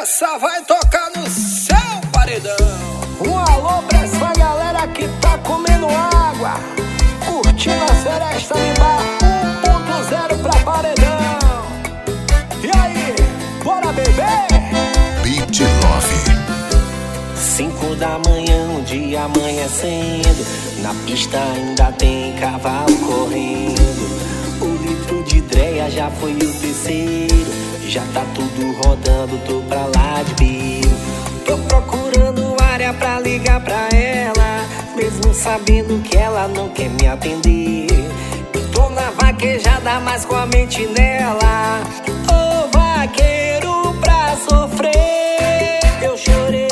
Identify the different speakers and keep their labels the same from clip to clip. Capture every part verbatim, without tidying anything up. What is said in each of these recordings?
Speaker 1: essa vai tocar no seu paredão.
Speaker 2: Um alô pra essa galera que tá comendo água, curtindo a Seresta Limbar um ponto zero pra paredão. E aí, bora beber?
Speaker 3: Beat Love.
Speaker 4: Cinco da manhã, um dia amanhecendo, na pista ainda tem cavalo correndo. O litro de dreia já foi o terceiro, já tá tudo rodando, tô pra lá de Biro. Tô procurando área pra ligar pra ela, mesmo sabendo que ela não quer me atender. Tô na vaquejada, mas com a mente nela. Ô vaqueiro pra sofrer, eu chorei.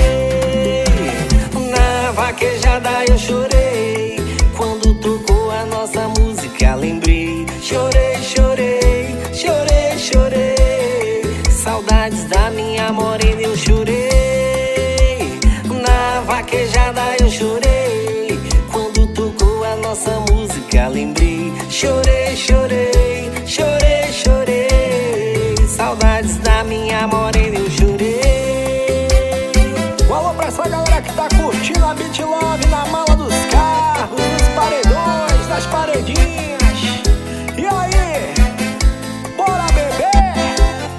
Speaker 4: Na vaquejada eu chorei, quando tocou a nossa música lembrei. Chorei, chorei, chorei, chorei, saudades da minha morena eu chorei. Na vaquejada eu chorei, quando tocou a nossa música lembrei. Chorei, chorei, chorei, chorei, saudades da minha morena eu chorei.
Speaker 2: Um alô pra essa galera que tá curtindo a Beat Love na mala dos carros, nos paredões, nas paredinhas. E aí, bora beber?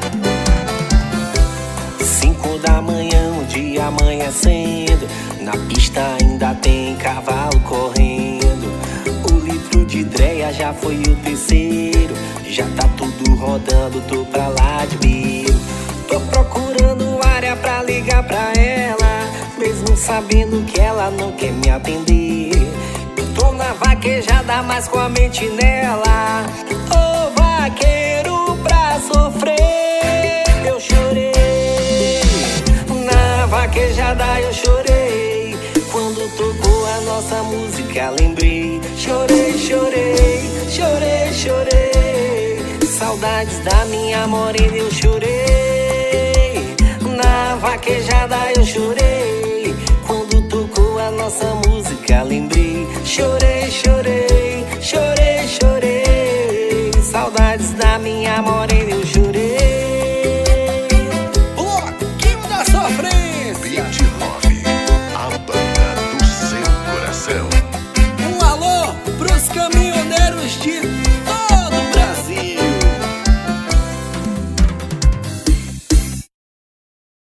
Speaker 4: Cinco da manhã, um dia amanhecendo, na pista ainda tem cavalo correndo. O litro de dreia já foi o terceiro, já tá tudo rodando, tô pra lá de Biro. Tô procurando área pra ligar pra ela, mesmo sabendo que ela não quer me atender. Tô na vaquejada, mas com a mente nela. Ô vaqueiro pra sofrer, eu chorei. Na vaquejada eu chorei, quando tocou a nossa música lembrei. Chorei, chorei, chorei, chorei, saudades da minha morena eu chorei. Na vaquejada eu chorei, quando tocou a nossa música lembrei. Chorei, chorei.